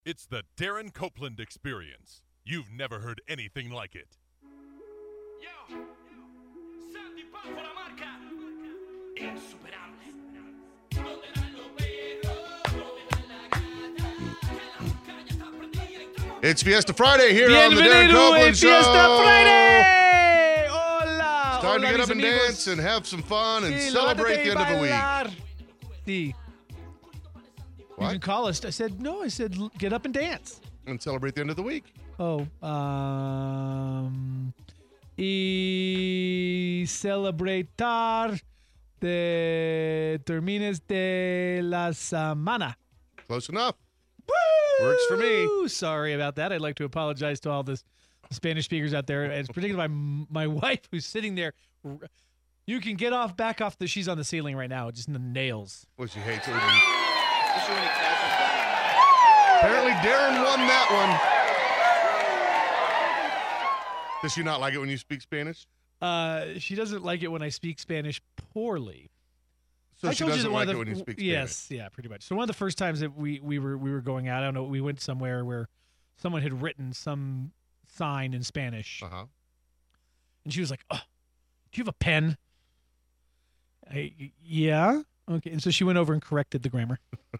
It's the Darren Copeland experience. You've never heard anything like it. Yo, Santi Pan for la marca insuperable. ¿Dónde están los perros? ¿Dónde está la gata? Que la boca ya está prendida y todo. It's Fiesta Friday here on the Darren Bienvenido Copeland en Show. Fiesta Friday! Hola! It's time to Hola, get mis up and amigos. dance and have some fun and Sí, celebrate levántate the end y of the week. bailar. Sí. You What? can call us. I said, get up and dance. And celebrate the end of the week. Oh, y celebrar de termines de la semana. Close enough. Woo! Works for me. Sorry about that. I'd like to apologize to all the Spanish speakers out there, and particularly my wife who's sitting there. You can get back off she's on the ceiling right now, just in the nails. Well, she hates it. Apparently Darren won that one. Does she not like it when you speak Spanish? She doesn't like it when I speak Spanish poorly. So I she told you doesn't that one like of it when you speak Spanish. Yes, yeah, pretty much. So one of the first times that we were going out, I don't know, we went somewhere where someone had written some sign in Spanish, Uh-huh. and she was like, "Oh, do you have a pen?" Yeah. Okay. And so she went over and corrected the grammar.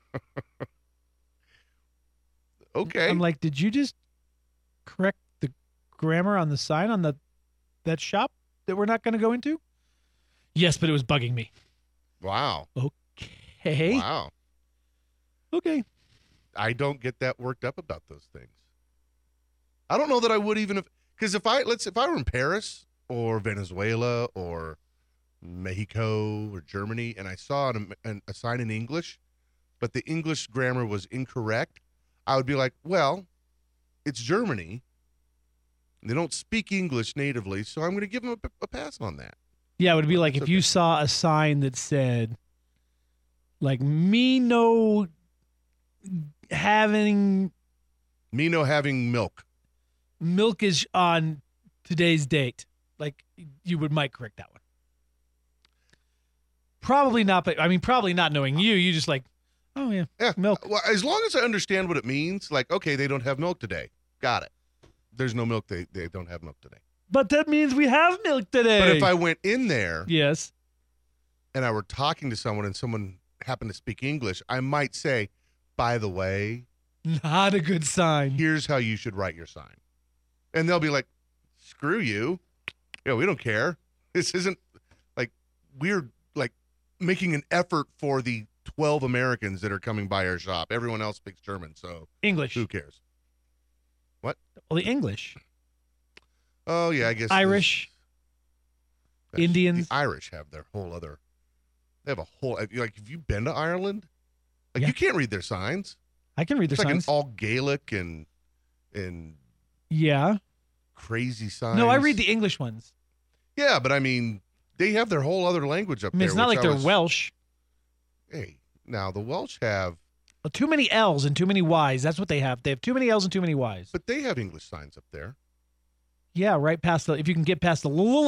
Okay. I'm like, "Did you just correct the grammar on the sign on that shop that we're not going to go into?" Yes, but it was bugging me. Wow. Okay. Wow. Okay. I don't get that worked up about those things. I don't know that I would even have, because if I were in Paris or Venezuela or Mexico or Germany and I saw a sign in English, but the English grammar was incorrect, I would be like, well, it's Germany. They don't speak English natively, so I'm going to give them a pass on that. Yeah, it would be like if okay. you saw a sign that said, like, me no having milk. milk is on today's date. Like, you might correct that one. Probably not, but probably not knowing you just like, oh, yeah, Yeah. milk. Well, as long as I understand what it means, like, okay, they don't have milk today. Got it. There's no milk. They don't have milk today. But that means we have milk today. But if I went in there Yes. and I were talking to someone and someone happened to speak English, I might say, by the way, Not a good sign. here's how you should write your sign. And they'll be like, screw you. Yeah, we don't care. This isn't like we're like making an effort for the 12 Americans that are coming by our shop. Everyone else speaks German, so English. who cares? What? Well, the English. Oh, yeah, I guess. Irish. Indians. The Irish have their whole other. They have a whole. Like, have you been to Ireland? Like, Yeah. you can't read their signs. I can read their It's like signs. all Gaelic and Yeah. crazy signs. No, I read the English ones. Yeah, but I mean, they have their whole other language up there. It's not which like I they're was- Welsh. Hey, now the Welsh have, Too many L's and too many Y's. That's what they have. They have too many L's and too many Y's. but they have English signs up there. Yeah, right past if you can get past the.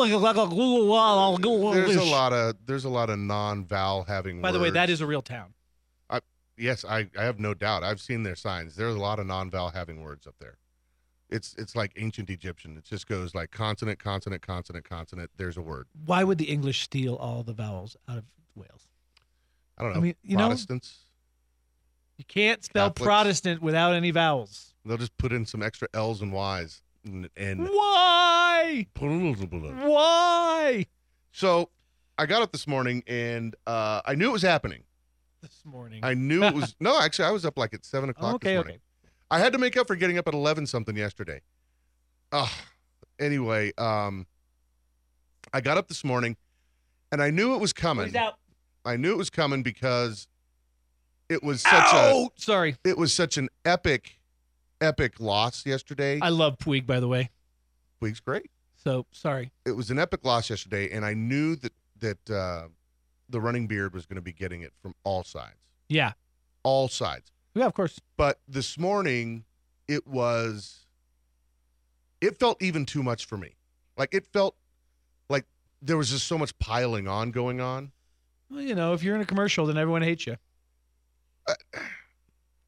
There's a lot of non-vowel having. By the way, that words. is a real town. Yes, I have no doubt. I've seen their signs. There's a lot of non-vowel having words up there. It's like ancient Egyptian. It just goes like consonant, consonant, consonant, consonant. There's a word. Why would the English steal all the vowels out of Wales? I don't know. I mean, you know- Protestants. You can't spell Catholics. Protestant without any vowels. They'll just put in some extra L's and Y's and Why? Why? So I got up this morning and I knew it was happening. This morning. I knew it was no, actually I was up like at 7 o'clock this okay, morning. okay. I had to make up for getting up at 11 something yesterday. Anyway, I got up this morning and I knew it was coming. He's out. I knew it was coming because it was Sorry. such an epic loss yesterday. I love Puig, by the way. Week's great. So, sorry. It was an epic loss yesterday, and I knew that the running beard was going to be getting it from all sides. Yeah. All sides. Yeah, of course. But this morning, it felt even too much for me. Like, it felt like there was just so much piling on going on. Well, you know, if you're in a commercial, then everyone hates you.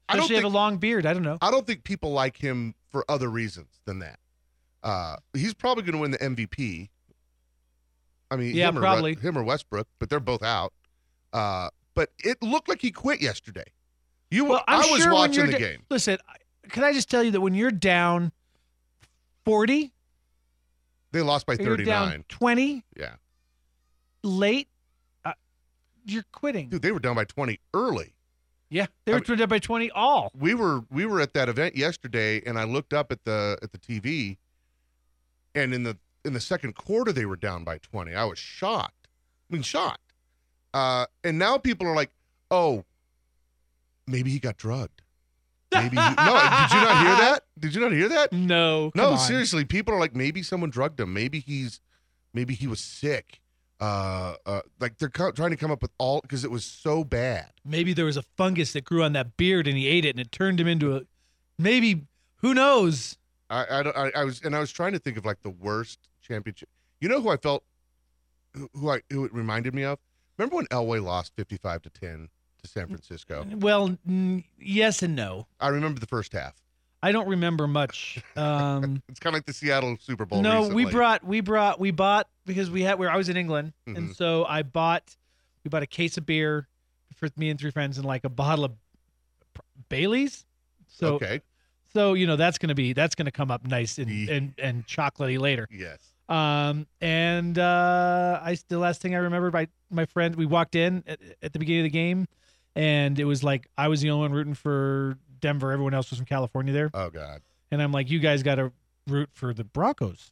I don't Especially have think a long beard. I don't know. I don't think people like him for other reasons than that. He's probably going to win the MVP. I mean, Yeah, probably. him or Westbrook, but they're both out. But it looked like he quit yesterday. Well, I was sure when watching you're the game. Listen, can I just tell you that when you're down 40, They lost by or you're 39. down 20 Yeah. late, you're quitting. Dude, they were down by 20 early. Yeah, they were down by 20 all. We were at that event yesterday, and I looked up at the TV, and in the second quarter they were down by 20. I was shocked. Shocked. And now people are like, "Oh, maybe he got drugged." Maybe no. Did you not hear that? Did you not hear that? No, No, come on. seriously. People are like, maybe someone drugged him. Maybe he was sick. Like they're trying to come up with all because it was so bad. Maybe there was a fungus that grew on that beard and he ate it and it turned him into a. Maybe, who knows? I was trying to think of like the worst championship. You know who I felt who it reminded me of? Remember when Elway lost 55-10 to San Francisco? Well, yes and no. I remember the first half. I don't remember much. It's kind of like the Seattle Super Bowl. No, recently. we bought because I was in England, Mm-hmm. and so we bought a case of beer for me and three friends and like a bottle of Bailey's. So Okay. So that's gonna come up nice and chocolatey later. Yes. And the last thing I remember, my friend, we walked in at the beginning of the game, and it was like I was the only one rooting for Denver. Everyone else was from California there, Oh God. and I'm like, you guys got to root for the Broncos.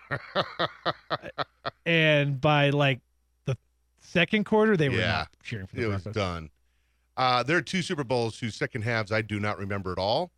And by like the second quarter, they were Yeah. not cheering for the It was Broncos. done. There are two Super Bowls whose second halves I do not remember at all.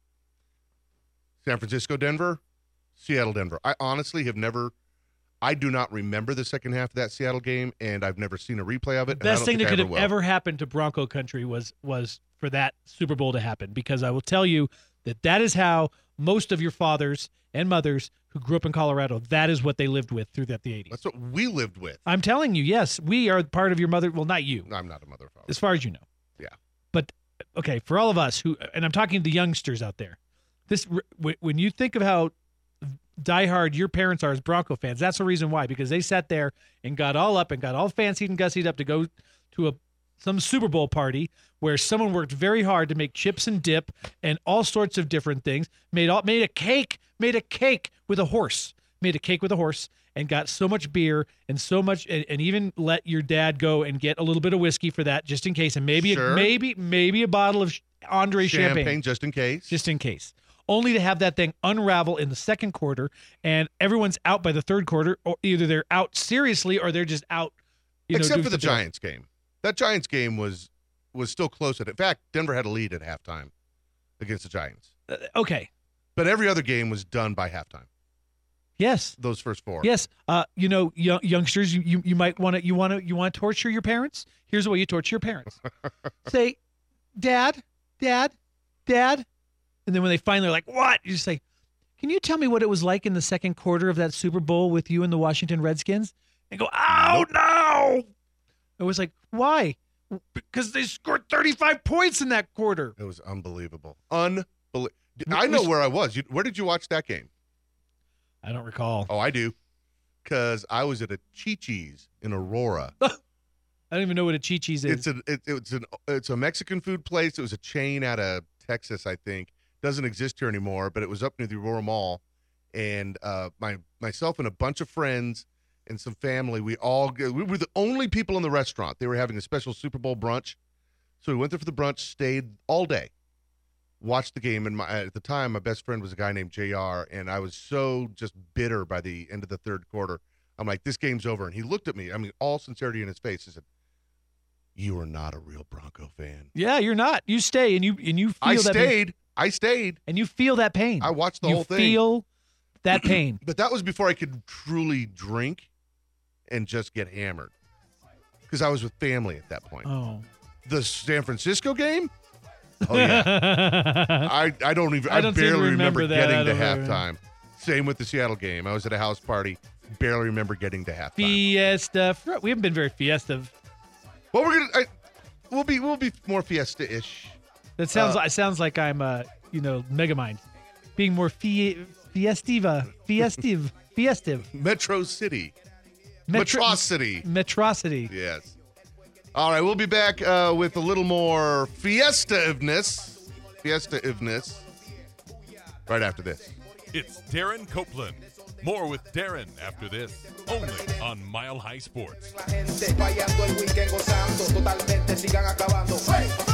San Francisco, Denver, Seattle, Denver. I honestly have never. I do not remember the second half of that Seattle game, and I've never seen a replay of it. and I Best don't thing think that I could have will. ever happened to Bronco country was for that Super Bowl to happen, because I will tell you that is how most of your fathers and mothers who grew up in Colorado, that is what they lived with through the 80s. That's what we lived with. I'm telling you, yes, we are part of your mother. Well, not you, I'm not a mother father. as far as you know. Yeah. But okay, for all of us and I'm talking to the youngsters out there, when you think of how diehard your parents are as Bronco fans, that's the reason why, because they sat there and got all up and got all fancied and gussied up to go to some Super Bowl party where someone worked very hard to make chips and dip and all sorts of different things, made a cake with a horse, and got so much beer and so much, and even let your dad go and get a little bit of whiskey for that, just in case, and maybe Sure. maybe a bottle of Andre champagne, just in case. just in case. Only to have that thing unravel in the second quarter, and everyone's out by the third quarter, or either they're out seriously or they're just out. Except doing for the something else. Giants game. That Giants game was still close. In fact, Denver had a lead at halftime against the Giants. Okay. But every other game was done by halftime. Yes. Those first four. Yes. Youngsters, you might want to torture your parents. Here's the way you torture your parents. Say, Dad, Dad, Dad. And then when they finally are like, what? You just say, can you tell me what it was like in the second quarter of that Super Bowl with you and the Washington Redskins? And go, oh, no. It was like, why? Because they scored 35 points in that quarter. It was unbelievable. I know where I was. Where did you watch that game? I don't recall. Oh, I do. Because I was at a Chi-Chi's in Aurora. I don't even know what a Chi-Chi's is. It's a Mexican food place. It was a chain out of Texas, I think. Doesn't exist here anymore, but it was up near the Aurora Mall. And myself and a bunch of friends and some family, we were the only people in the restaurant. They were having a special Super Bowl brunch. So we went there for the brunch, stayed all day, watched the game. And at the time, my best friend was a guy named JR, and I was so just bitter by the end of the third quarter. I'm like, this game's over. And he looked at me, all sincerity in his face. He said, you are not a real Bronco fan. Yeah, you're not. You stay and you feel I that pain. stayed. And you feel that pain. I watched the you whole thing. feel that pain. But that was before I could truly drink and just get hammered. Because I was with family at that point. Oh. The San Francisco game? Oh, yeah. I don't even, I don't seem to barely remember remember that. getting I to don't remember. halftime. Same with the Seattle game. I was at a house party, barely remember getting to halftime. Fiesta. We haven't been very fiesta. Well, we'll be more fiesta-ish That sounds. It sounds like I'm, Megamind, being more festive. Metro City. Metrocity. Metrocity. Yes. All right, we'll be back with a little more fiesta-iveness right after this. It's Darren Copeland. More with Darren after this, only on Mile High Sports. La gente fallando el weekend gozando, totalmente sigan acabando. ¡Hey!